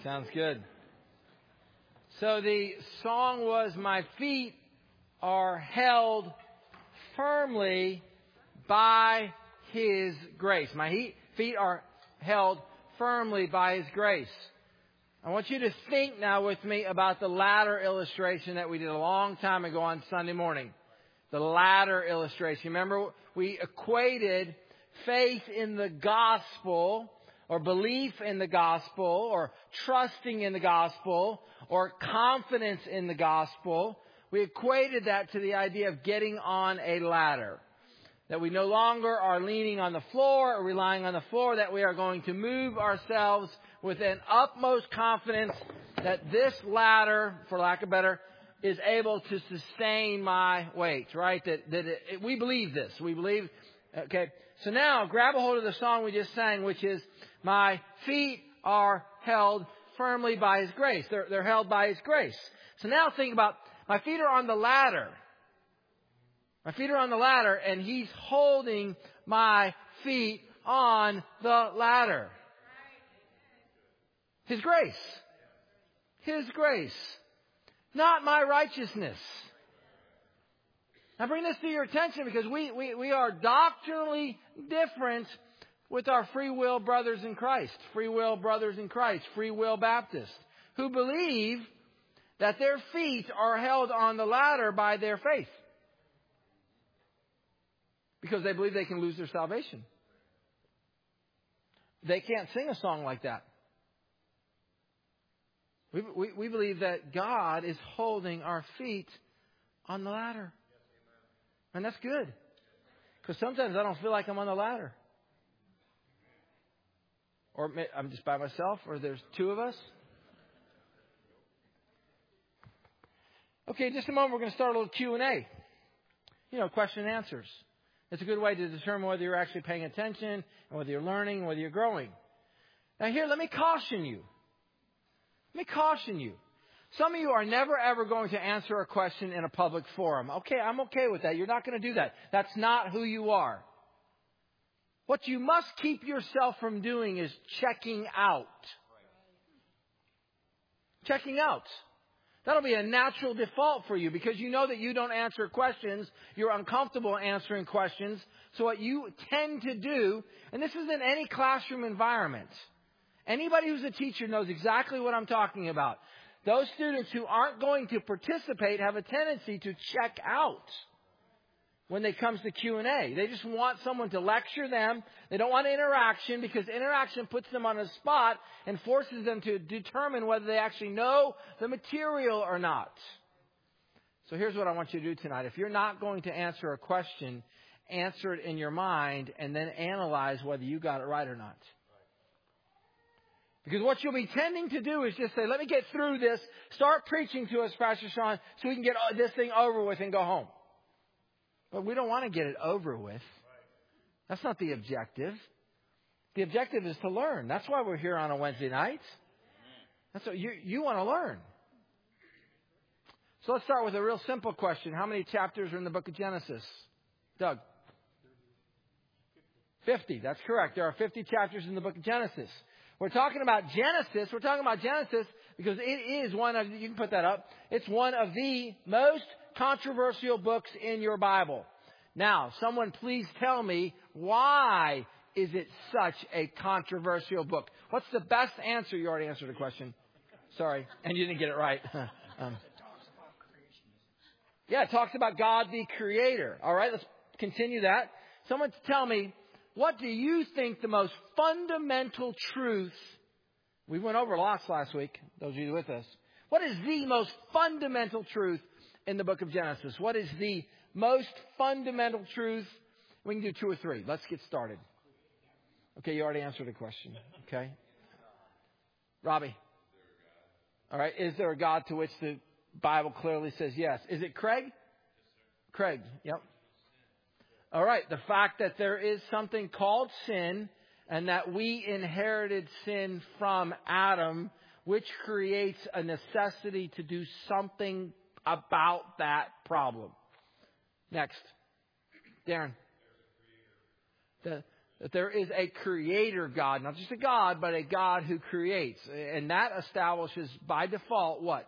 Sounds good. So the song was, "My feet are held firmly by His grace." My feet are held firmly by His grace. I want you to think now with me about the ladder illustration that we did a long time ago on Sunday morning. The ladder illustration. Remember, we equated faith in the gospel, or belief in the gospel, or trusting in the gospel, or confidence in the gospel. We equated that to the idea of getting on a ladder. That we no longer are leaning on the floor or relying on the floor, that we are going to move ourselves with an utmost confidence that this ladder, for lack of better, is able to sustain my weight, right? We believe this. We believe, okay. So now, grab a hold of the song we just sang, which is, "My feet are held firmly by His grace." They're held by His grace. So now think about, my feet are on the ladder. My feet are on the ladder, and He's holding my feet on the ladder. His grace. His grace. Not my righteousness. I bring this to your attention because we are doctrinally different with our free will brothers in Christ. Free will brothers in Christ. Free will Baptists. Who believe that their feet are held on the ladder by their faith. Because they believe they can lose their salvation. They can't sing a song like that. We believe that God is holding our feet on the ladder. And that's good. Because sometimes I don't feel like I'm on the ladder. Or I'm just by myself, or there's two of us. Okay, in just a moment we're going to start a little Q&A. Question and answers. It's a good way to determine whether you're actually paying attention, and whether you're learning, and whether you're growing. Now here, let me caution you. Some of you are never ever going to answer a question in a public forum. Okay, I'm okay with that. You're not going to do that. That's not who you are. What you must keep yourself from doing is checking out. Checking out. That'll be a natural default for you because you know that you don't answer questions. You're uncomfortable answering questions. So what you tend to do, and this is in any classroom environment. Anybody who's a teacher knows exactly what I'm talking about. Those students who aren't going to participate have a tendency to check out when it comes to Q&A. They just want someone to lecture them. They don't want interaction because interaction puts them on a spot and forces them to determine whether they actually know the material or not. So here's what I want you to do tonight. If you're not going to answer a question, answer it in your mind and then analyze whether you got it right or not. Because what you'll be tending to do is just say, let me get through this, start preaching to us, Pastor Sean, so we can get this thing over with and go home. But we don't want to get it over with. That's not the objective. The objective is to learn. That's why we're here on a Wednesday night. That's what you want to learn. So let's start with a real simple question. How many chapters are in the book of Genesis? Doug? 50. That's correct. There are 50 chapters in the book of Genesis. We're talking about Genesis. We're talking about Genesis because it is one of, you can put that up, it's one of the most controversial books in your Bible. Now, someone please tell me, why is it such a controversial book? What's the best answer? You already answered the question. Sorry. And you didn't get it right. Yeah, it talks about God the Creator. All right, let's continue that. Someone tell me, what do you think the most fundamental truth, we went over lots last week, those of you with us. What is the most fundamental truth in the book of Genesis? What is the most fundamental truth? We can do 2 or 3. Let's get started. Okay, you already answered the question. Okay. Robbie. All right, is there a God, to which the Bible clearly says yes? Is it Craig? Yes, sir. Craig, yep. All right, the fact that there is something called sin and that we inherited sin from Adam, which creates a necessity to do something about that problem. Next. Darren. That there is a creator God, not just a God, but a God who creates. And that establishes by default what?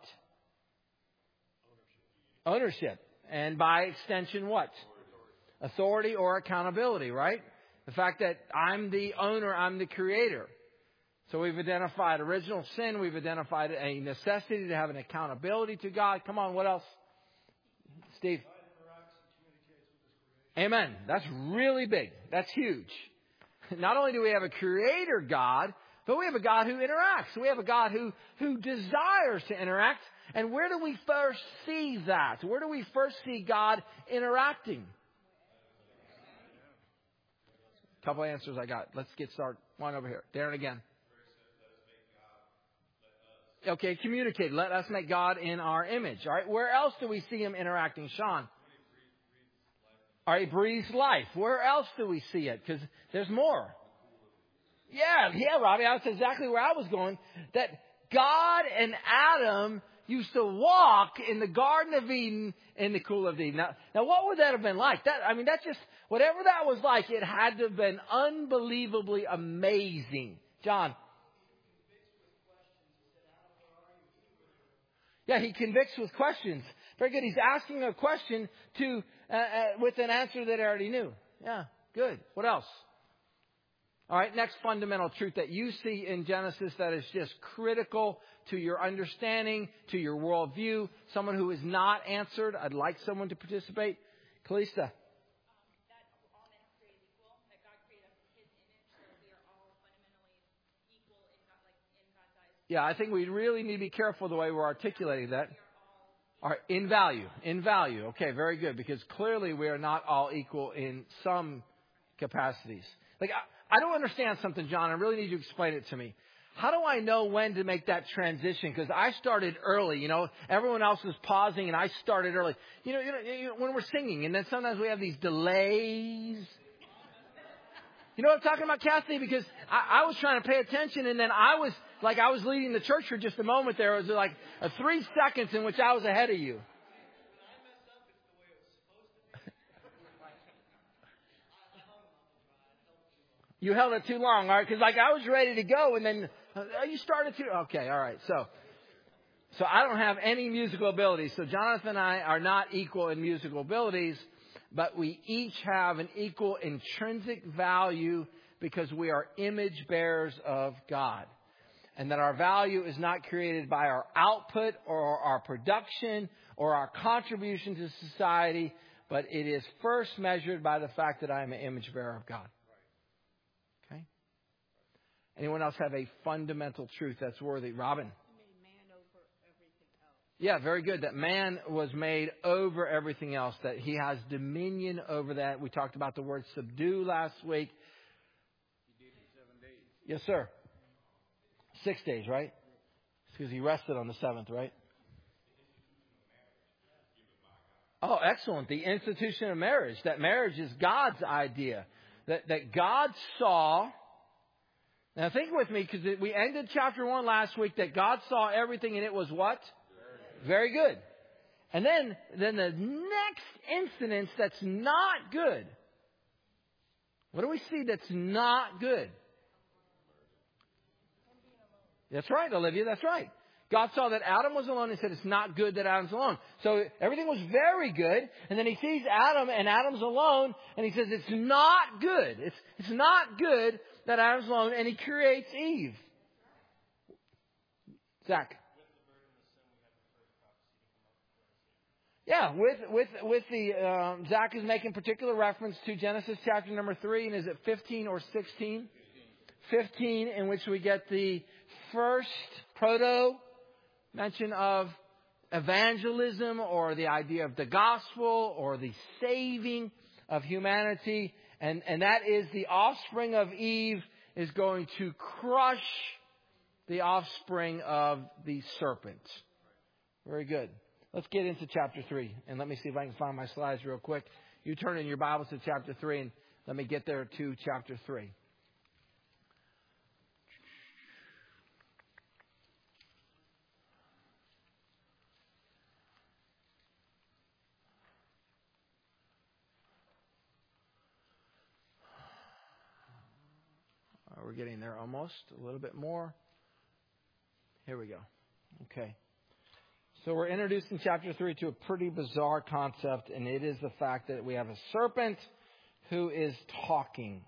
Ownership. And by extension what? Authority or accountability, right? The fact that I'm the owner, I'm the creator. So we've identified original sin. We've identified a necessity to have an accountability to God. Come on, what else? Steve? Amen. That's really big. That's huge. Not only do we have a creator God, but we have a God who interacts. We have a God who desires to interact. And where do we first see that? Where do we first see God interacting? A couple answers I got. Let's get started. One over here. Darren again. Okay, communicate. Let us make God in our image. All right. Where else do we see Him interacting? Sean. All right, breathes life. Where else do we see it? Because there's more. Yeah, Robbie. That's exactly where I was going. That God and Adam used to walk in the Garden of Eden in the cool of Eden. Now, what would that have been like? That's just, whatever that was like, it had to have been unbelievably amazing. John. Yeah, he convicts with questions. Very good. He's asking a question with an answer that I already knew. Yeah, good. What else? All right, next fundamental truth that you see in Genesis that is just critical to your understanding, to your worldview. Someone who is not answered. I'd like someone to participate. Kalista. That all men are created equal. That God created us in His image, so we are all fundamentally equal in God's eyes. Yeah, I think we really need to be careful the way we're articulating that. All right, in value. Okay, very good. Because clearly we are not all equal in some capacities. Like, I don't understand something, John. I really need you to explain it to me. How do I know when to make that transition? Because I started early, Everyone else was pausing and I started early. When we're singing and then sometimes we have these delays. You know what I'm talking about, Kathy? Because I was trying to pay attention and then I was leading the church for just a moment there. It was like 3 seconds in which I was ahead of you. You held it too long, all right? Because I was ready to go, and then you started to. Okay, all right. So I don't have any musical abilities. So Jonathan and I are not equal in musical abilities, but we each have an equal intrinsic value because we are image bearers of God, and that our value is not created by our output or our production or our contribution to society, but it is first measured by the fact that I am an image bearer of God. Anyone else have a fundamental truth that's worthy? Robin? He made man over everything else. Yeah, very good. That man was made over everything else. That he has dominion over that. We talked about the word subdue last week. He did it 7 days. Yes, sir. 6 days, right? Because he rested on the 7th, right? Oh, excellent. The institution of marriage. That marriage is God's idea. That God saw... Now think with me, because we ended chapter 1 last week, that God saw everything and it was what? Very good. And then the next incident that's not good. What do we see that's not good? That's right, Olivia, that's right. God saw that Adam was alone and said it's not good that Adam's alone. So everything was very good. And then he sees Adam and Adam's alone and he says it's not good. It's not good that Adam's alone, and he creates Eve. Zach. Yeah, with the Zach is making particular reference to Genesis chapter number 3, and is it 15 or 16? 15, in which we get the first proto mention of evangelism, or the idea of the gospel, or the saving of humanity. And that is the offspring of Eve is going to crush the offspring of the serpent. Very good. Let's get into chapter 3. And let me see if I can find my slides real quick. You turn in your Bibles to chapter 3 and let me get there to chapter 3. We're getting there almost. A little bit more. Here we go. Okay. So we're introduced in chapter 3 to a pretty bizarre concept, and it is the fact that we have a serpent who is talking.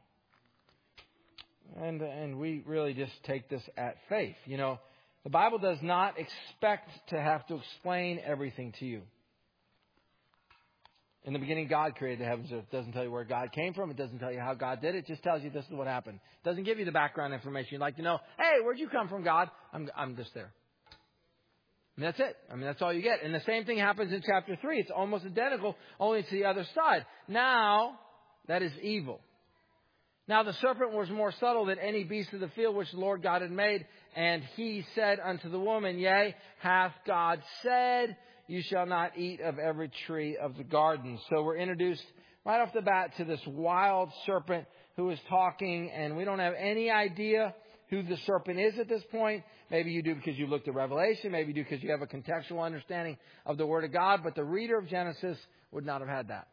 And we really just take this at faith. You know, the Bible does not expect to have to explain everything to you. In the beginning, God created the heavens and earth. It doesn't tell you where God came from. It doesn't tell you how God did it. It just tells you this is what happened. It doesn't give you the background information you'd like to know. Hey, where'd you come from, God? I'm just there. And that's it. I mean, that's all you get. And the same thing happens in chapter 3. It's almost identical, only it's the other side. Now, that is evil. Now the serpent was more subtle than any beast of the field which the Lord God had made. And he said unto the woman, Yea, hath God said, you shall not eat of every tree of the garden. So we're introduced right off the bat to this wild serpent who is talking. And we don't have any idea who the serpent is at this point. Maybe you do because you looked at Revelation. Maybe you do because you have a contextual understanding of the Word of God. But the reader of Genesis would not have had that.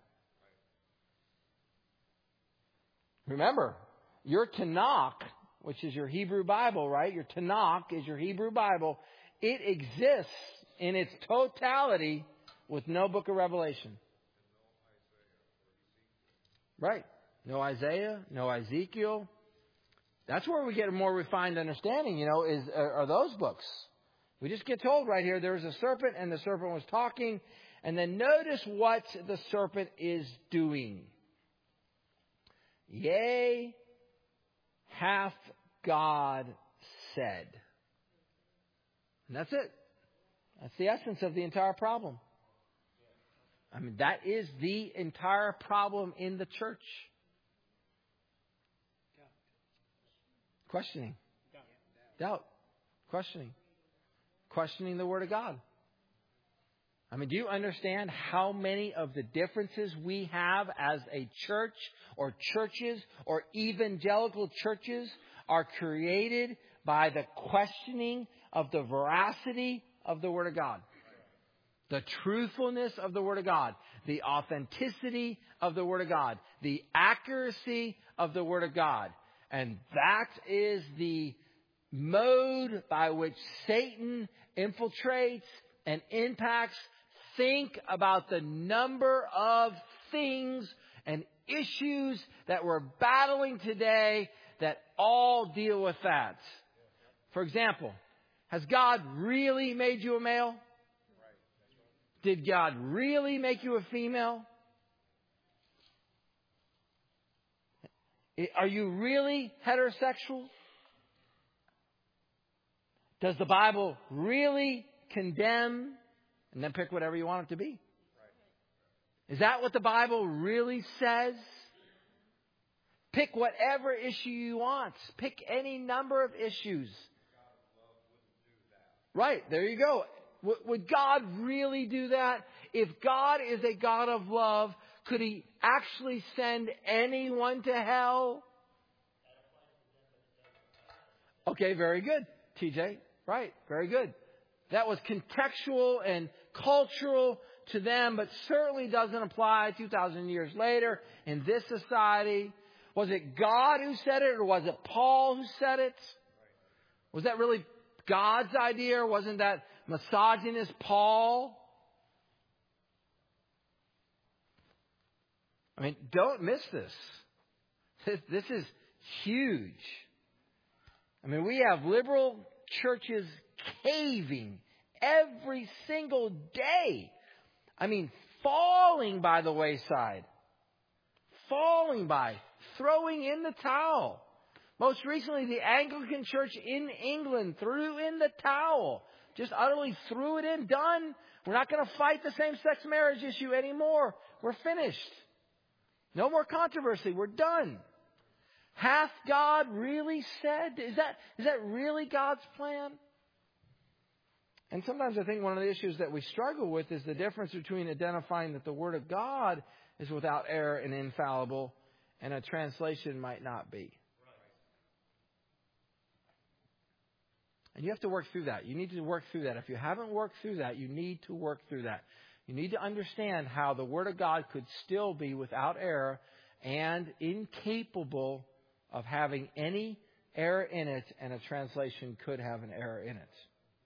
Remember, your Tanakh, which is your Hebrew Bible, right? Your Tanakh is your Hebrew Bible. It exists in its totality with no book of Revelation. Right. No Isaiah, no Ezekiel. That's where we get a more refined understanding, are those books. We just get told right here, there was a serpent and the serpent was talking. And then notice what the serpent is doing. Yea, hath God said. And that's it. That's the essence of the entire problem. I mean, that is the entire problem in the church. Questioning. Doubt. Questioning. Questioning the Word of God. I mean, do you understand how many of the differences we have as a church or churches or evangelical churches are created by the questioning of the veracity of the Word of God? The truthfulness of the Word of God. The authenticity of the Word of God. The accuracy of the Word of God. And that is the mode by which Satan infiltrates and impacts. Think about the number of things and issues that we're battling today that all deal with that. For example, has God really made you a male? Did God really make you a female? Are you really heterosexual? Does the Bible really condemn? And then pick whatever you want it to be. Is that what the Bible really says? Pick whatever issue you want. Pick any number of issues. Right, there you go. Would God really do that? If God is a God of love, could He actually send anyone to hell? Okay, very good, TJ. Right, very good. That was contextual and cultural to them, but certainly doesn't apply 2,000 years later in this society. Was it God who said it, or was it Paul who said it? Was that really God's idea, or wasn't that misogynist Paul? I mean, don't miss this. This is huge. I mean, we have liberal churches caving every single day. I mean, falling by the wayside. Falling by. Throwing in the towel. Most recently, the Anglican Church in England threw in the towel. Just utterly threw it in. Done. We're not going to fight the same-sex marriage issue anymore. We're finished. No more controversy. We're done. Hath God really said? Is that really God's plan? And sometimes I think one of the issues that we struggle with is the difference between identifying that the Word of God is without error and infallible, and a translation might not be. And you have to work through that. You need to work through that. If you haven't worked through that, you need to work through that. You need to understand how the Word of God could still be without error and incapable of having any error in it, and a translation could have an error in it.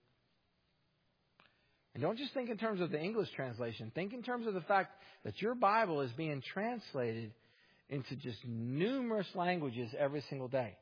And don't just think in terms of the English translation. Think in terms of the fact that your Bible is being translated into just numerous languages every single day.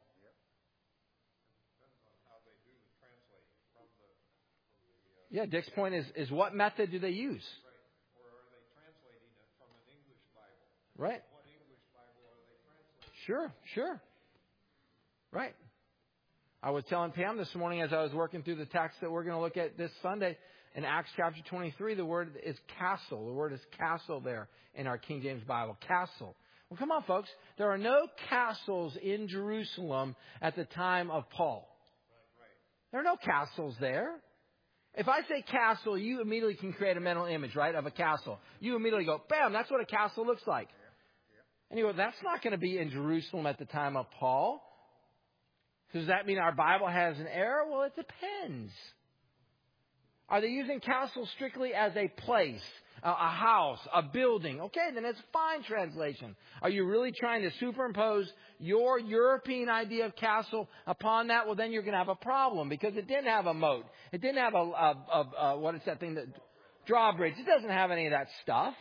Yeah, Dick's point is what method do they use? Right. Or are they translating it from an English Bible? Right. What English Bible are they translating? Sure. Right. I was telling Pam this morning as I was working through the text that we're going to look at this Sunday in Acts chapter 23, the word is castle. The word is castle there in our King James Bible. Castle. Well, come on, folks. There are no castles in Jerusalem at the time of Paul. There are no castles there. If I say castle, you immediately can create a mental image, right, of a castle. You immediately go, bam, that's what a castle looks like. And you go, that's not going to be in Jerusalem at the time of Paul. Does that mean our Bible has an error? Well, it depends. Are they using castle strictly as a place, a house, a building? Okay, then it's a fine translation. Are you really trying to superimpose your European idea of castle upon that? Well, then you're going to have a problem because it didn't have a moat. It didn't have what is that thing? Drawbridge. It doesn't have any of that stuff.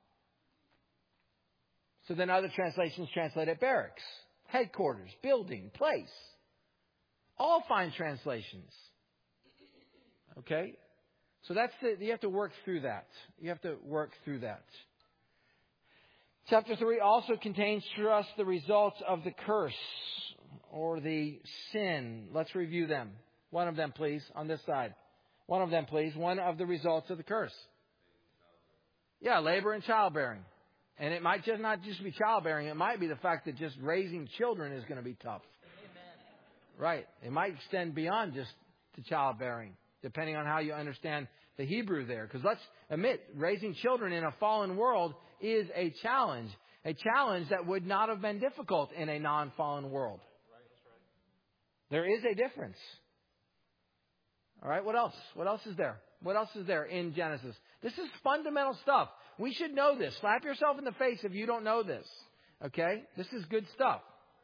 So then other translations translate it barracks, headquarters, building, place. All fine translations. Okay? So you have to work through that. You have to work through that. Chapter 3 also contains for us the results of the curse or the sin. Let's review them. One of them, please, on this side. One of them, please. One of the results of the curse. Yeah, labor and childbearing. And it might just not just be childbearing. It might be the fact that just raising children is going to be tough. Right. It might extend beyond just to childbearing, depending on how you understand the Hebrew there. Because let's admit, raising children in a fallen world is a challenge that would not have been difficult in a non-fallen world. There is a difference. All right, what else? What else is there? What else is there in Genesis? This is fundamental stuff. We should know this. Slap yourself in the face if you don't know this. Okay? This is good stuff.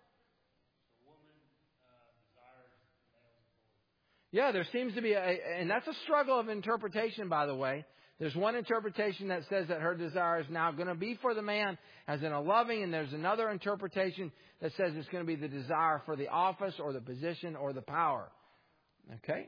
Yeah, there seems to be and that's a struggle of interpretation, by the way. There's one interpretation that says that her desire is now going to be for the man as in a loving, and there's another interpretation that says it's going to be the desire for the office or the position or the power. Okay?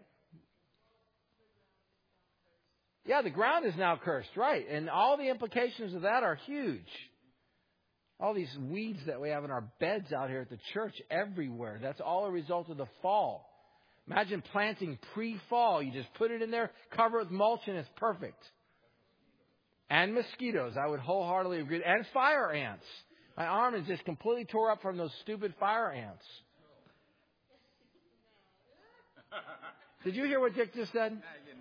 Yeah, the ground is now cursed, right. And all the implications of that are huge. All these weeds that we have in our beds out here at the church everywhere, that's all a result of the fall. Imagine planting pre-fall. You just put it in there, cover it with mulch, and it's perfect. And mosquitoes, I would wholeheartedly agree. And fire ants. My arm is just completely tore up from those stupid fire ants. Did you hear what Dick just said?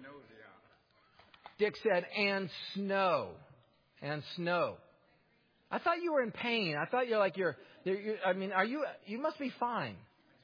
Dick said, and snow. And snow. I thought you were in pain. I thought you must be fine.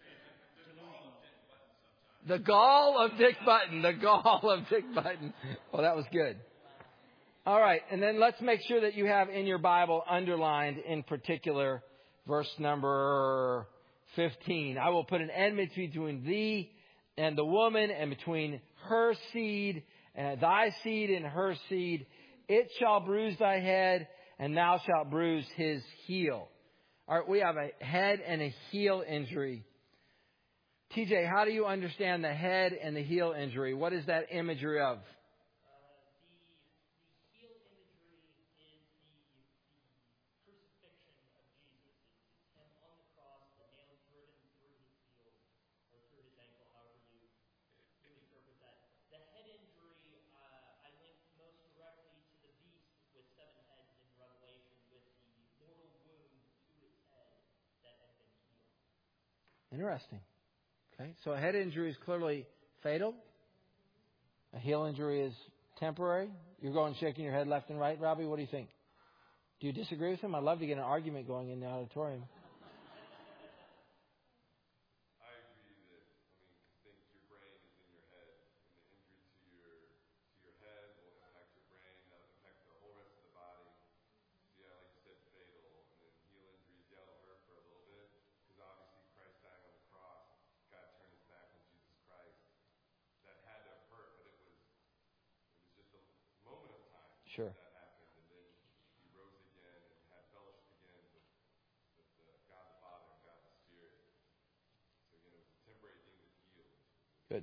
The gall of Dick Button. The gall of Dick Button. Oh, that was good. All right. And then let's make sure that you have in your Bible underlined in particular verse number 15. I will put an enmity between thee and the woman, and between her seed and thy seed and her seed. It shall bruise thy head, and thou shalt bruise his heel. All right. We have a head and a heel injury. TJ, how do you understand the head and the heel injury? What is that imagery of? The heel imagery is the crucifixion of Jesus. It's him on the cross, the nails driven through his heel or through his ankle, however you interpret that. The head injury I link most directly to the beast with 7 heads in Revelation, with the mortal wound to its head that had been healed. Interesting. Okay, so a head injury is clearly fatal. A heel injury is temporary. You're going shaking your head left and right. Robbie, what do you think? Do you disagree with him? I'd love to get an argument going in the auditorium. I agree that, think your brain is in your head, and the injury to your head will impact your brain, that'll impact the whole rest of the body. So yeah, like you said, fatal. And then heel injuries, yeah, it'll hurt for a little bit, because obviously Christ dying on the cross Sure. that happened, and then he rose again and had fellowship again with God the Father and God the Spirit. So again, it was a temporary thing that healed. Good.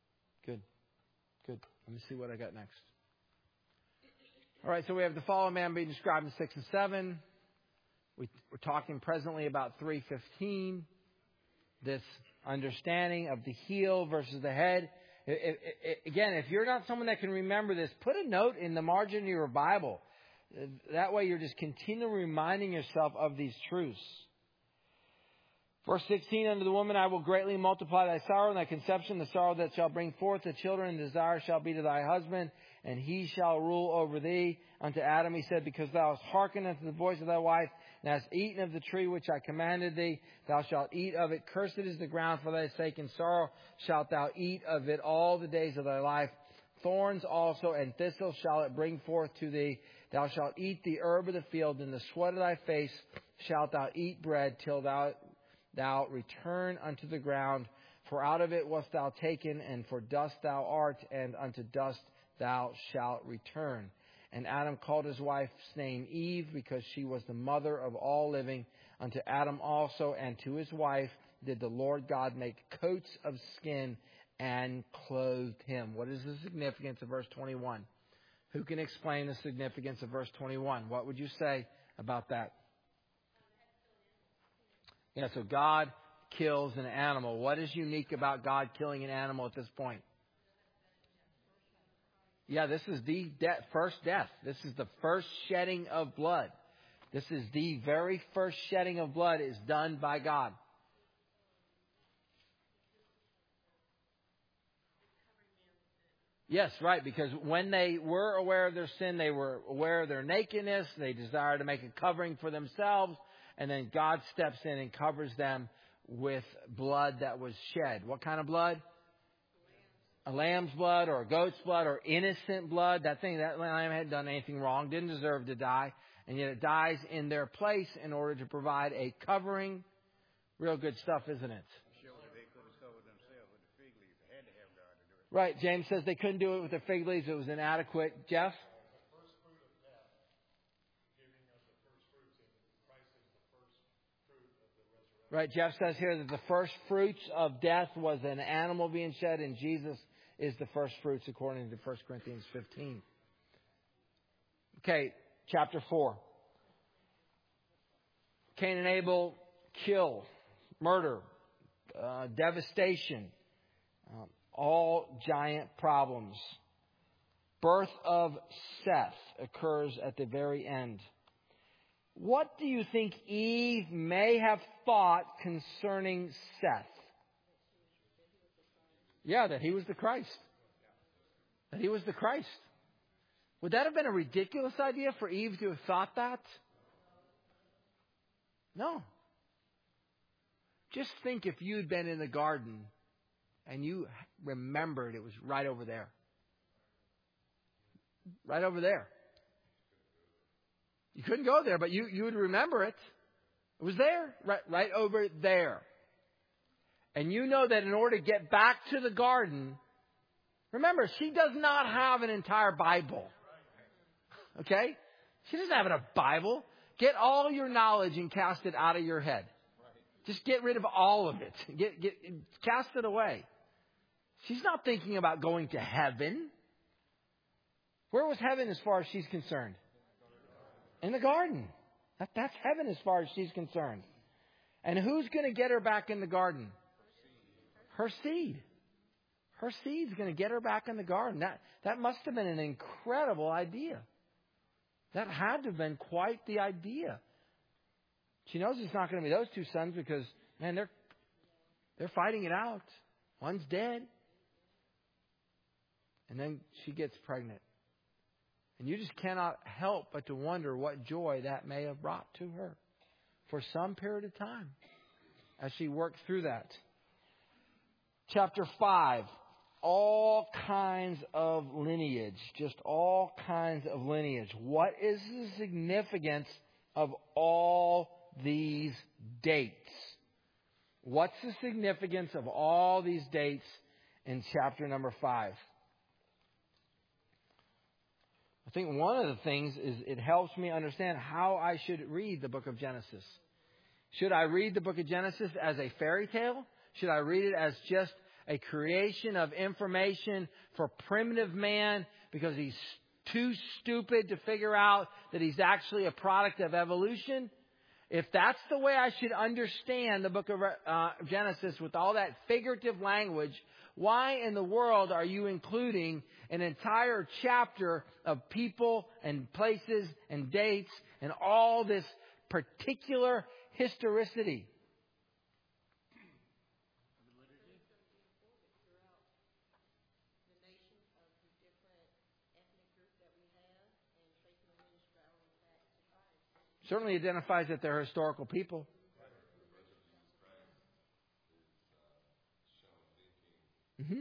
Let me see what I got next. All right, so we have the fallen man being described in 6 and 7. We're talking presently about 3:15. This understanding of the heel versus the head. Again, if you're not someone that can remember this, put a note in the margin of your Bible. That way you're just continually reminding yourself of these truths. Verse 16, unto the woman I will greatly multiply thy sorrow and thy conception, the sorrow that shall bring forth the children, and desire shall be to thy husband, and he shall rule over thee. Unto Adam he said, because thou hast hearkened unto the voice of thy wife, and hast eaten of the tree which I commanded thee, thou shalt eat of it. Cursed is the ground for thy sake, and sorrow shalt thou eat of it all the days of thy life. Thorns also and thistles shall it bring forth to thee. Thou shalt eat the herb of the field, in the sweat of thy face shalt thou eat bread, till thou return unto the ground. For out of it wast thou taken, and for dust thou art, and unto dust thou shalt return. And Adam called his wife's name Eve, because she was the mother of all living. Unto Adam also and to his wife did the Lord God make coats of skin and clothed him. What is the significance of verse 21? Who can explain the significance of verse 21? What would you say about that? Yeah, so God kills an animal. What is unique about God killing an animal at this point? Yeah, this is the first death. This is the first shedding of blood. This is the very first shedding of blood is done by God. Yes, right, because when they were aware of their sin, they were aware of their nakedness. They desired to make a covering for themselves. And then God steps in and covers them with blood that was shed. What kind of blood? A lamb's blood or a goat's blood or innocent blood. That lamb hadn't done anything wrong, didn't deserve to die. And yet it dies in their place in order to provide a covering. Real good stuff, isn't it? They couldn't cover themselves with the fig leaves. They had to have God to do it. Right. James says they couldn't do it with the fig leaves. It was inadequate. Jeff? Right, Jeff says here that the first fruits of death was an animal being shed, and Jesus is the first fruits according to 1 Corinthians 15. Okay, chapter 4. Cain and Abel kill, murder, devastation, all giant problems. Birth of Seth occurs at the very end. What do you think Eve may have thought concerning Seth? Yeah, that he was the Christ. That he was the Christ. Would that have been a ridiculous idea for Eve to have thought that? No. Just think if you'd been in the garden and you remembered it was right over there. Right over there. You couldn't go there, but you would remember it. It was there, right over there. And you know that in order to get back to the garden, remember, she does not have an entire Bible. Okay? She doesn't have a Bible. Get all your knowledge and cast it out of your head. Just get rid of all of it. Cast it away. She's not thinking about going to heaven. Where was heaven as far as she's concerned? In the garden. That's heaven as far as she's concerned. And who's going to get her back in the garden? Her seed. Her seed's going to get her back in the garden. That must have been an incredible idea. That had to have been quite the idea. She knows it's not going to be those two sons because, man, they're fighting it out. One's dead. And then she gets pregnant. And you just cannot help but to wonder what joy that may have brought to her for some period of time as she worked through that. Chapter 5, all kinds of lineage, just all kinds of lineage. What is the significance of all these dates? What's the significance of all these dates in chapter number 5? think one of the things is it helps me understand how I should read the book of Genesis. Should I read the book of Genesis as a fairy tale? Should I read it as just a creation of information for primitive man because he's too stupid to figure out that he's actually a product of evolution? If that's the way I should understand the book of Genesis with all that figurative language, why in the world are you including an entire chapter of people and places and dates and all this particular historicity? Certainly identifies that they're historical people. Mm-hmm.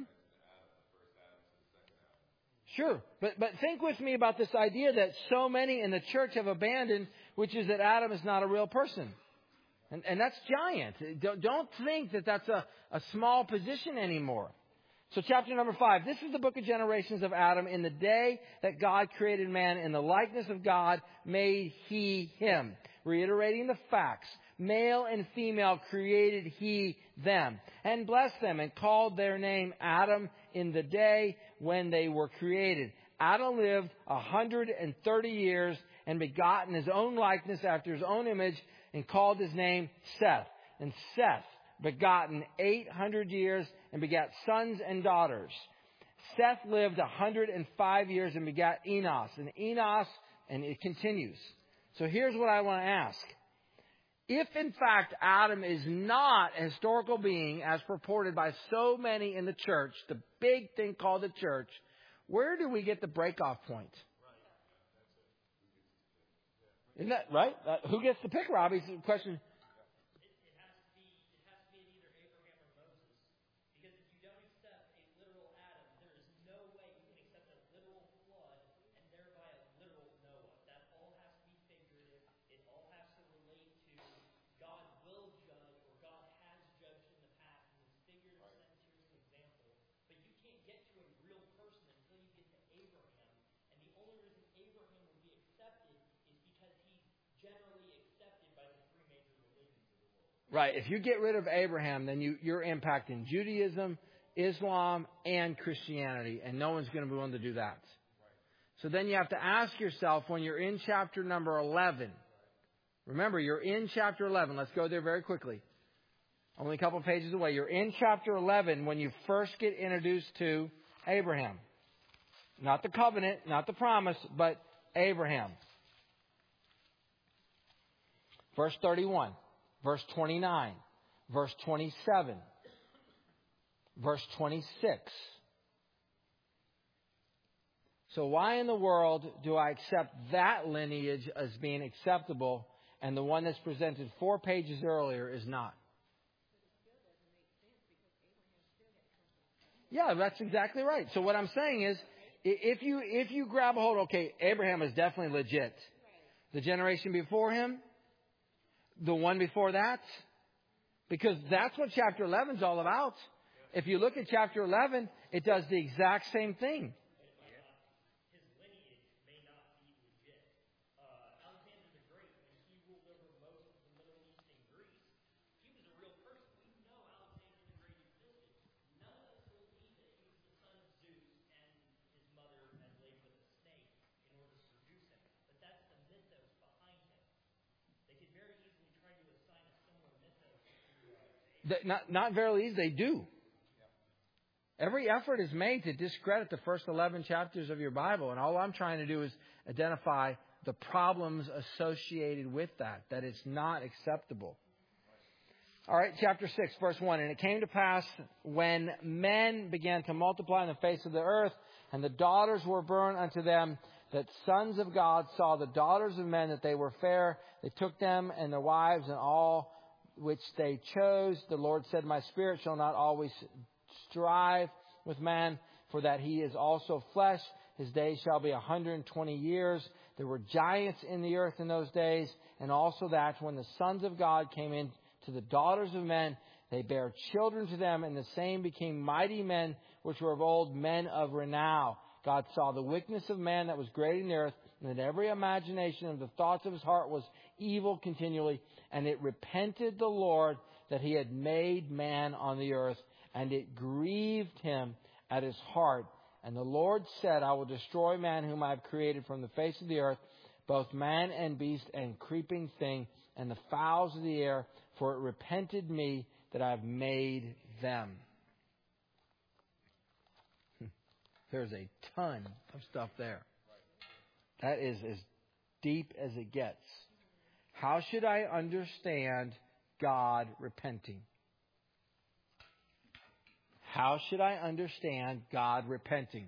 Sure. But think with me about this idea that so many in the church have abandoned, which is that Adam is not a real person. And that's giant. Don't think that that's a small position anymore. So chapter number 5, this is the book of generations of Adam. In the day that God created man, in the likeness of God made he him. Reiterating the facts. Male and female created he them. And blessed them and called their name Adam in the day when they were created. Adam lived 130 years and begot in his own likeness after his own image and called his name Seth. And Seth begotten 800 years and begat sons and daughters. Seth lived 105 years and begat Enos. And Enos, and it continues. So here's what I want to ask. If in fact Adam is not a historical being as purported by so many in the church, the big thing called the church, where do we get the breakoff point? Isn't that right? Who gets to pick, Robbie's question? Right. If you get rid of Abraham, then you're impacting Judaism, Islam, and Christianity. And no one's going to be willing to do that. So then you have to ask yourself when you're in chapter number 11. Remember, you're in chapter 11. Let's go there very quickly. Only a couple of pages away. You're in chapter 11 when you first get introduced to Abraham. Not the covenant, not the promise, but Abraham. Verse 31. Verse 29, verse 27, verse 26. So why in the world do I accept that lineage as being acceptable and the one that's presented 4 pages earlier is not? Yeah, that's exactly right. So what I'm saying is, if you grab a hold, okay, Abraham is definitely legit. The generation before him, the one before that, because that's what chapter 11 is all about. If you look at chapter 11, it does the exact same thing. His lineage may not be legit. Alexander the Great, when he ruled over most of the Middle East and Greece, he was a real person. We know Alexander the Great existed. None of us believe that he was the son of Zeus and his mother had laid with a snake in order to produce him. But that's the mythos behind him. They could very easily try to assign a similar mythos to Not very easy, they do. Every effort is made to discredit the first 11 chapters of your Bible, and all I'm trying to do is identify the problems associated with that it's not acceptable. All right, chapter 6, verse 1. And it came to pass when men began to multiply on the face of the earth, and the daughters were born unto them, that sons of God saw the daughters of men, that they were fair. They took them and their wives and all which they chose. The Lord said, my spirit shall not always strive with man, for that he is also flesh. His days shall be 120 years. There were giants in the earth in those days, and also that when the sons of God came in to the daughters of men, they bare children to them, and the same became mighty men, which were of old, men of renown. God saw the wickedness of man that was great in the earth, and that every imagination of the thoughts of his heart was evil continually. And it repented the Lord that he had made man on the earth, and it grieved him at his heart. And the Lord said, I will destroy man whom I have created from the face of the earth, both man and beast and creeping thing, and the fowls of the air, for it repented me that I have made them. There's a ton of stuff there. That is as deep as it gets. How should I understand God repenting? How should I understand God repenting?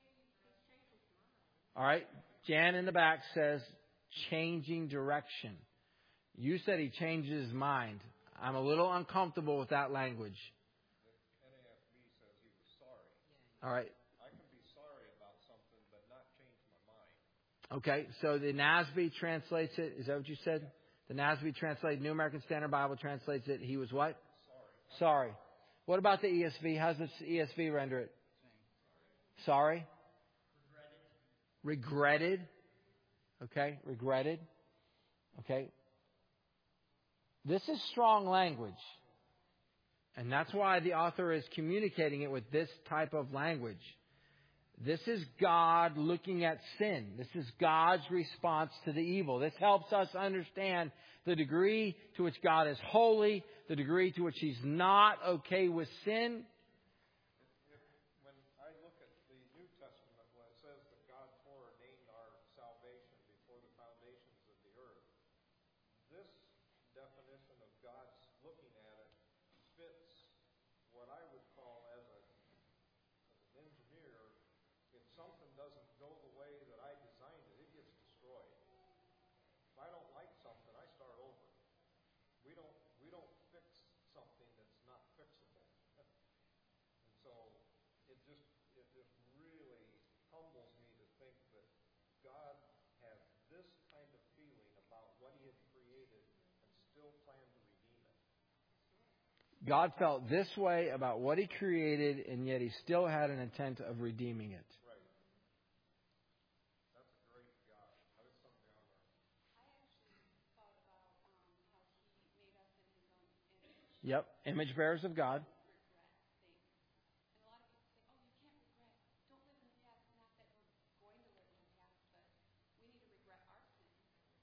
All right. Jan in the back says changing direction. You said he changes his mind. I'm a little uncomfortable with that language. The NASB says he was sorry. All right. I can be sorry about something but not change my mind. Okay. So the NASB translates it. Is that what you said? The NASB translates, New American Standard Bible translates it. He was what? Sorry. What about the ESV? How's the ESV render it? Sorry? Regretted. Okay. Regretted. Okay. This is strong language. And that's why the author is communicating it with this type of language. This is God looking at sin. This is God's response to the evil. This helps us understand the degree to which God is holy, the degree to which He's not okay with sin. When I look at the New Testament, when it says that God foreordained our salvation before the foundations of the earth, this definition of God's looking at it fits what I would call as an engineer. If something doesn't go the way that I designed it, it gets destroyed. If I don't like something, I start over. We don't fix something that's not fixable. And so it just really humbles me to think that God has this kind of feeling about what He had created and still planned to redeem it. God felt this way about what He created, and yet He still had an intent of redeeming it. Right. That's a great God. That is something I learned. I actually thought about how he made us in his own image. Yep. Image bearers of God. Regret things. And a lot of people say, oh, you can't regret. Don't live in the past. Not that we're going to live in the past, but we need to regret our sins.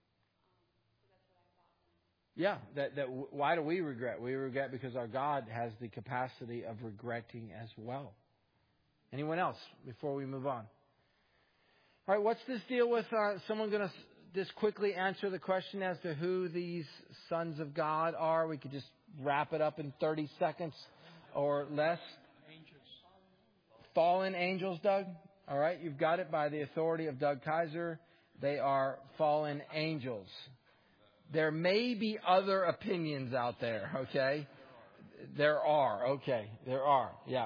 So that's what I thought. Yeah. Why do we regret? We regret because our God has the capacity of regretting as well. Anyone else before we move on? All right. What's this deal with someone going to just quickly answer the question as to who these sons of God are? We could just wrap it up in 30 seconds or less. Fallen angels, Doug. All right. You've got it by the authority of Doug Kaiser. They are fallen angels. There may be other opinions out there, okay? There are, okay. There are, yeah.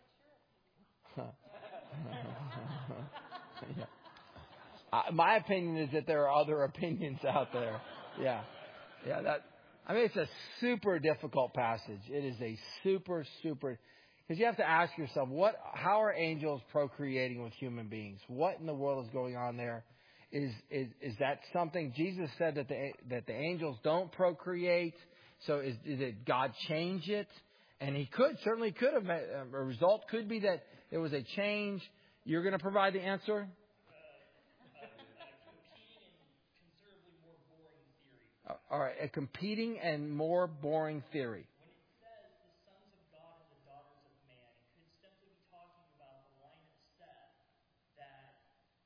Yeah. My opinion is that there are other opinions out there. Yeah. Yeah, it's a super difficult passage. It is a super, because you have to ask yourself, how are angels procreating with human beings? What in the world is going on there? Is that something Jesus said that the angels don't procreate? So did God change it? And He certainly could have. A result could be that there was a change. You're going to provide the answer? All right, a competing and more boring theory. When it says the sons of God and the daughters of man, it could simply be talking about the line of Seth that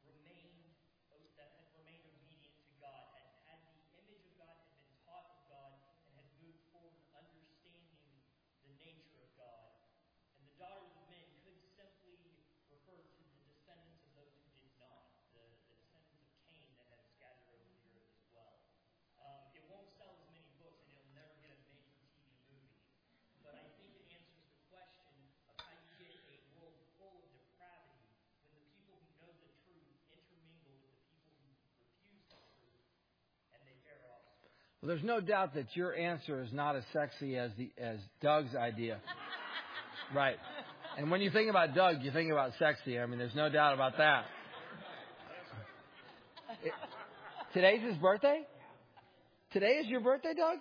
had remained obedient to God, had the image of God, had been taught of God, and had moved forward understanding the nature of God. And the daughters of men could simply refer to the descendants of those who did not, the descendants of Cain that had scattered over the earth as well. It won't sell as many books, and it'll never get a made-for-TV movie. But I think it answers the question of how you get a world full of depravity when the people who know the truth intermingle with the people who refuse the truth, and they bear offspring. Well, there's no doubt that your answer is not as sexy as Doug's idea. Right. And when you think about Doug, you think about sexy. I mean, there's no doubt about that. Today's his birthday? Today is your birthday, Doug?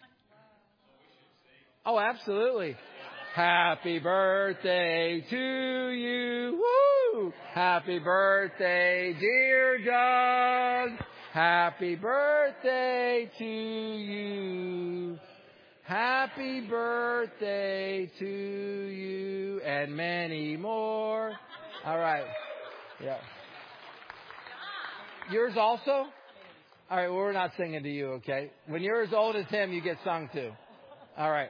Oh, absolutely. Happy birthday to you. Woo! Happy birthday, dear Doug. Happy birthday to you. Happy birthday to you and many more. All right. Yeah. Yours also? All right, well, we're not singing to you, okay? When you're as old as him, you get sung to. All right.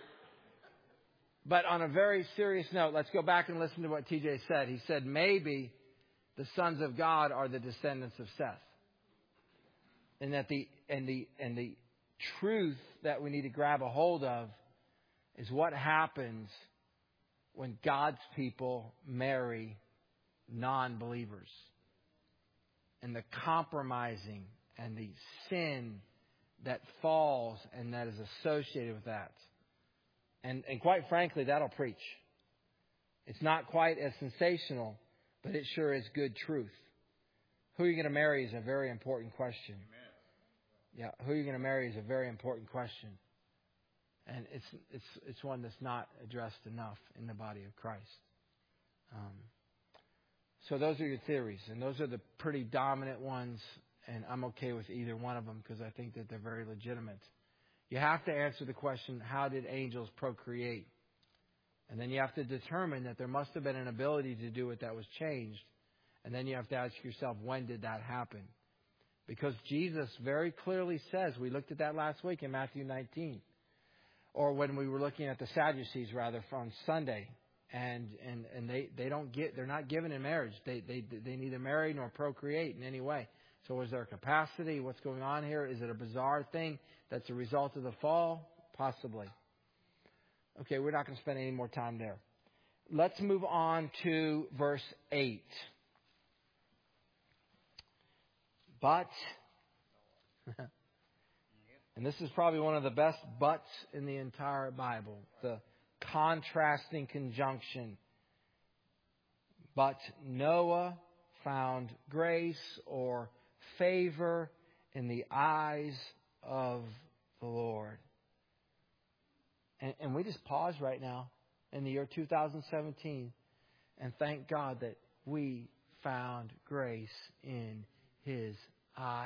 But on a very serious note, let's go back and listen to what TJ said. He said, maybe the sons of God are the descendants of Seth. And that the truth that we need to grab a hold of is what happens when God's people marry non-believers. And the compromising and the sin that falls and that is associated with that. And quite frankly, that'll preach. It's not quite as sensational, but it sure is good truth. Who you're going to marry is a very important question. Amen. Yeah, who you're going to marry is a very important question. And it's one that's not addressed enough in the body of Christ. So those are your theories, and those are the pretty dominant ones, and I'm okay with either one of them because I think that they're very legitimate. You have to answer the question, how did angels procreate? And then you have to determine that there must have been an ability to do it that was changed. And then you have to ask yourself, when did that happen? Because Jesus very clearly says, we looked at that last week in Matthew 19, or when we were looking at the Sadducees rather from Sunday, and they're not given in marriage. They neither marry nor procreate in any way. So is there a capacity? What's going on here? Is it a bizarre thing that's a result of the fall? Possibly. Okay, we're not going to spend any more time there. Let's move on to verse 8. But, and this is probably one of the best buts in the entire Bible, the contrasting conjunction. But Noah found grace or favor in the eyes of the Lord. And we just pause right now in the year 2017 and thank God that we found grace in His eyes.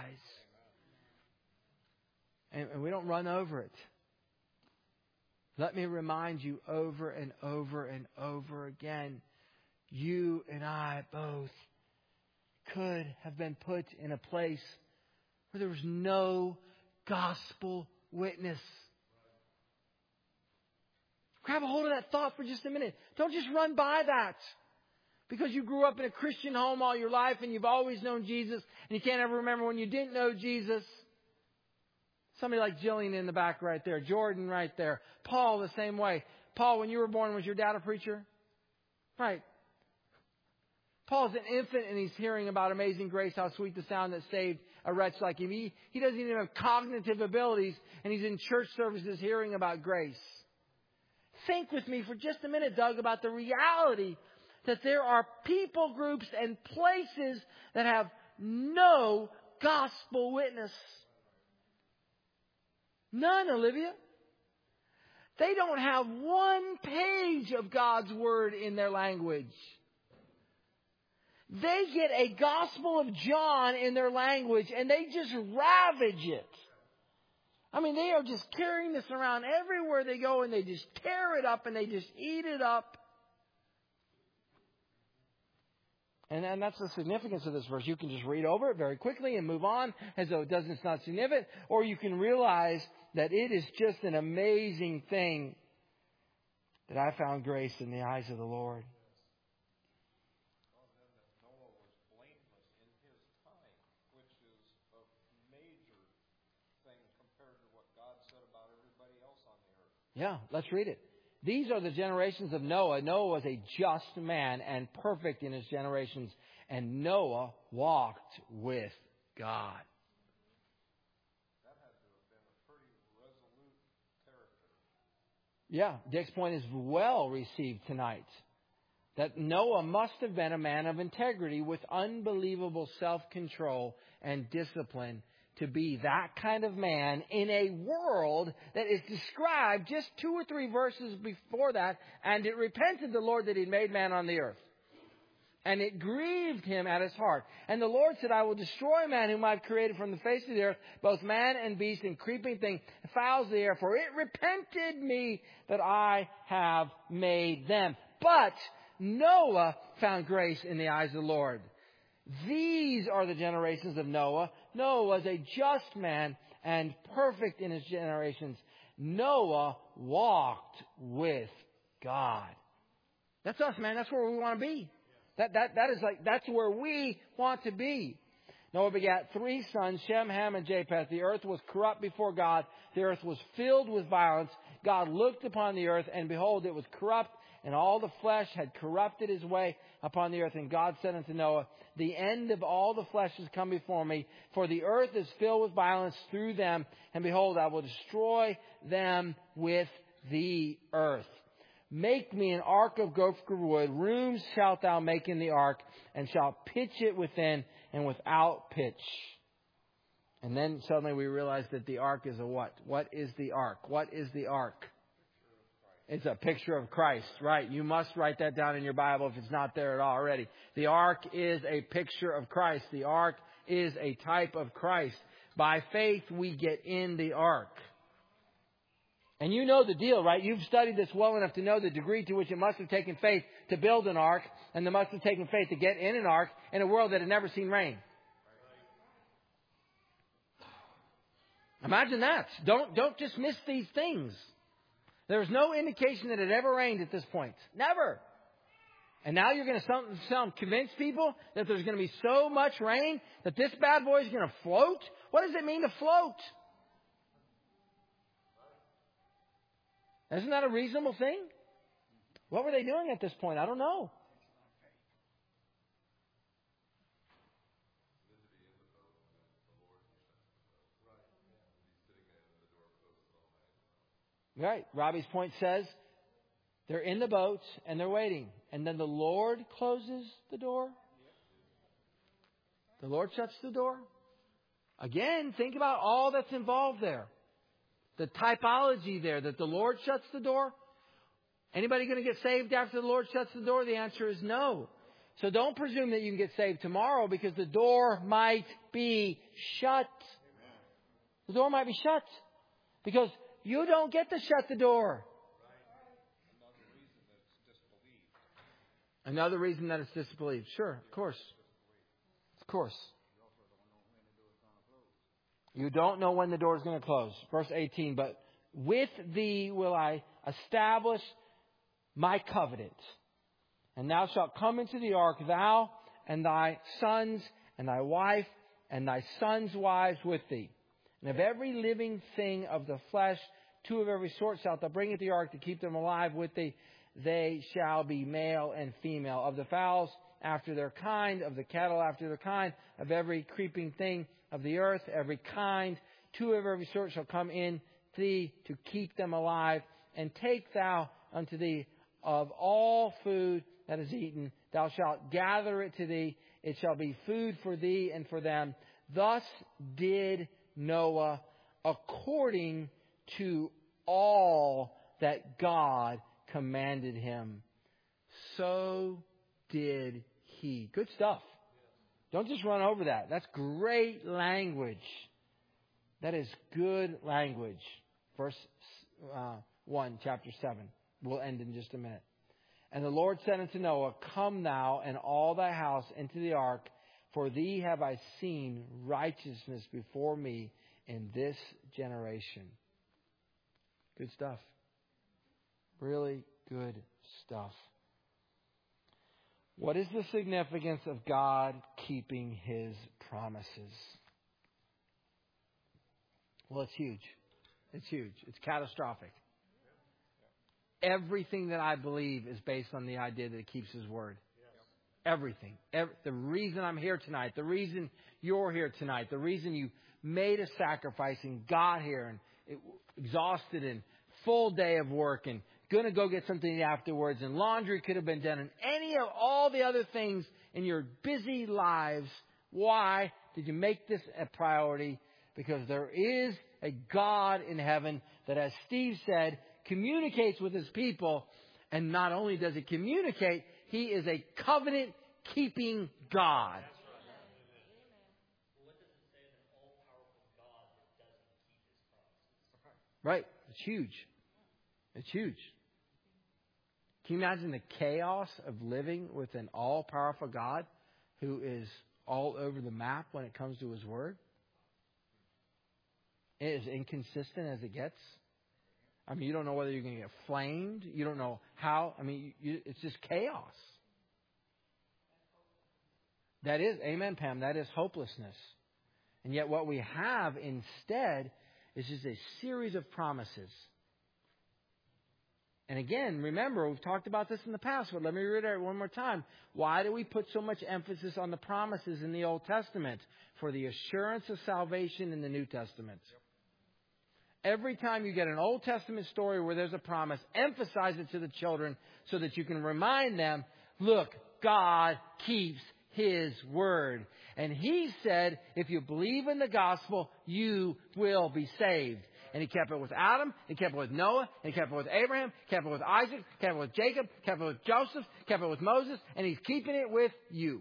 And we don't run over it. Let me remind you over and over and over again, you and I both could have been put in a place where there was no gospel witness. Grab a hold of that thought for just a minute. Don't just run by that. Because you grew up in a Christian home all your life and you've always known Jesus and you can't ever remember when you didn't know Jesus. Somebody like Jillian in the back right there. Jordan right there. Paul the same way. Paul, when you were born, was your dad a preacher? Right. Paul's an infant and he's hearing about amazing grace, how sweet the sound that saved a wretch like him. He doesn't even have cognitive abilities and he's in church services hearing about grace. Think with me for just a minute, Doug, about the reality that there are people groups and places that have no gospel witness. None, Olivia. They don't have one page of God's Word in their language. They get a Gospel of John in their language and they just ravage it. I mean, they are just carrying this around everywhere they go and they just tear it up and they just eat it up. And that's the significance of this verse. You can just read over it very quickly and move on as though it's not significant. Or you can realize that it is just an amazing thing that I found grace in the eyes of the Lord. Well, then that Noah was blameless in his time, which is a major thing compared to what God said about everybody else on the earth. Yeah, let's read it. These are the generations of Noah. Noah was a just man and perfect in his generations. And Noah walked with God. That had to have been a pretty resolute character. Yeah, Dick's point is well received tonight. that Noah must have been a man of integrity with unbelievable self-control and discipline to be that kind of man in a world that is described just 2 or 3 verses before that. And it repented the Lord that He made man on the earth. And it grieved Him at His heart. And the Lord said, I will destroy man whom I've created from the face of the earth, both man and beast and creeping thing, fowls of the air. For it repented me that I have made them. But Noah found grace in the eyes of the Lord. These are the generations of Noah. Noah was a just man and perfect in his generations. Noah walked with God. That's us, man. That's where we want to be. That's where we want to be. Noah begat 3 sons, Shem, Ham, and Japheth. The earth was corrupt before God. The earth was filled with violence. God looked upon the earth, and behold, it was corrupt, and all the flesh had corrupted his way upon the earth. And God said unto Noah, the end of all the flesh is come before me, for the earth is filled with violence through them. And behold, I will destroy them with the earth. Make me an ark of gopher wood. Rooms shalt thou make in the ark, and shalt pitch it within and without pitch. And then suddenly we realize that the ark is a what? What is the ark? What is the ark? It's a picture of Christ, right? You must write that down in your Bible if it's not there at all already. The ark is a picture of Christ. The ark is a type of Christ. By faith, we get in the ark. And you know the deal, right? You've studied this well enough to know the degree to which it must have taken faith to build an ark, and it must have taken faith to get in an ark in a world that had never seen rain. Imagine that. Don't just miss these things. There's no indication that it ever rained at this point. Never. And now you're going to convince people that there's going to be so much rain that this bad boy is going to float? What does it mean to float? Isn't that a reasonable thing? What were they doing at this point? I don't know. Right. Robbie's point says they're in the boat and they're waiting. And then the Lord closes the door. The Lord shuts the door. Again, think about all that's involved there. The typology there, that the Lord shuts the door. Anybody going to get saved after the Lord shuts the door? The answer is no. So don't presume that you can get saved tomorrow because the door might be shut. The door might be shut because you don't get to shut the door. Another reason that it's disbelieved. Sure, of course. Of course. You don't know when the door is going to close. Verse 18, but with thee will I establish my covenant. And thou shalt come into the ark, thou and thy sons and thy wife and thy sons' wives with thee. And of every living thing of the flesh, 2 of every sort shalt thou bring into the ark to keep them alive with thee. They shall be male and female. Of the fowls after their kind, of the cattle after their kind, of every creeping thing of the earth, every kind, 2 of every sort shall come in thee to keep them alive. And take thou unto thee of all food that is eaten, thou shalt gather it to thee. It shall be food for thee and for them. Thus did Noah according to all that God commanded him. So did he. Good stuff. Don't just run over that. That's great language. That is good language. Verse 1, chapter 7. We'll end in just a minute. And the Lord said unto Noah, come thou and all thy house into the ark, for thee have I seen righteousness before me in this generation. Good stuff. Really good stuff. What is the significance of God keeping His promises? Well, it's huge. It's huge. It's catastrophic. Everything that I believe is based on the idea that He keeps His word. Everything. The reason I'm here tonight, the reason you're here tonight, the reason you made a sacrifice and got here and exhausted and full day of work and going to go get something afterwards, and laundry could have been done, and any of all the other things in your busy lives. Why did you make this a priority? Because there is a God in heaven that, as Steve said, communicates with his people. And not only does he communicate, he is a covenant-keeping God. What does it say of an all-powerful God that doesn't keep his promises? Right. It's huge. It's huge. Can you imagine the chaos of living with an all-powerful God who is all over the map when it comes to his word? It is inconsistent as it gets. I mean, you don't know whether you're going to get flamed. You don't know how. I mean, it's just chaos. That is, amen, Pam, that is hopelessness. And yet what we have instead is just a series of promises. And again, remember, we've talked about this in the past, but let me reiterate one more time. Why do we put so much emphasis on the promises in the Old Testament? For the assurance of salvation in the New Testament. Every time you get an Old Testament story where there's a promise, emphasize it to the children so that you can remind them, look, God keeps His word. And He said, if you believe in the gospel, you will be saved. And He kept it with Adam, He kept it with Noah, He kept it with Abraham, kept it with Isaac, kept it with Jacob, kept it with Joseph, kept it with Moses, and He's keeping it with you.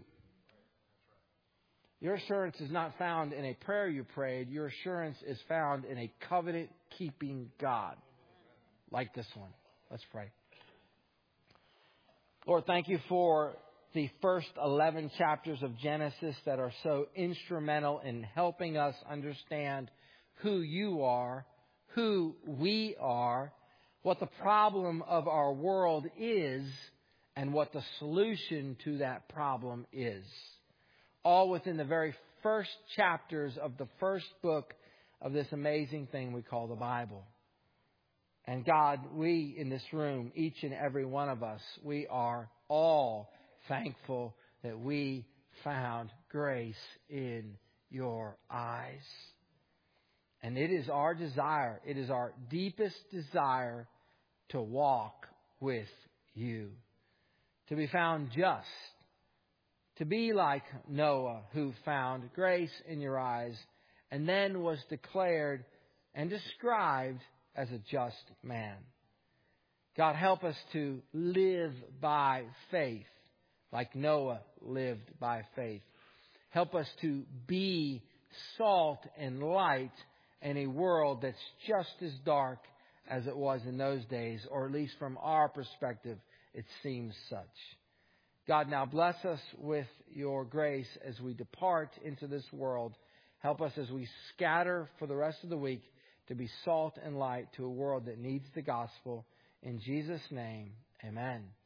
Your assurance is not found in a prayer you prayed. Your assurance is found in a covenant-keeping God like this one. Let's pray. Lord, thank you for the first 11 chapters of Genesis that are so instrumental in helping us understand who you are, who we are, what the problem of our world is, and what the solution to that problem is. All within the very first chapters of the first book of this amazing thing we call the Bible. And God, we in this room, each and every one of us, we are all thankful that we found grace in your eyes. And it is our desire, it is our deepest desire to walk with you. To be found just. To be like Noah, who found grace in your eyes and then was declared and described as a just man. God, help us to live by faith like Noah lived by faith. Help us to be salt and light in a world that's just as dark as it was in those days, or at least from our perspective, it seems such. God, now bless us with your grace as we depart into this world. Help us as we scatter for the rest of the week to be salt and light to a world that needs the gospel. In Jesus' name, amen.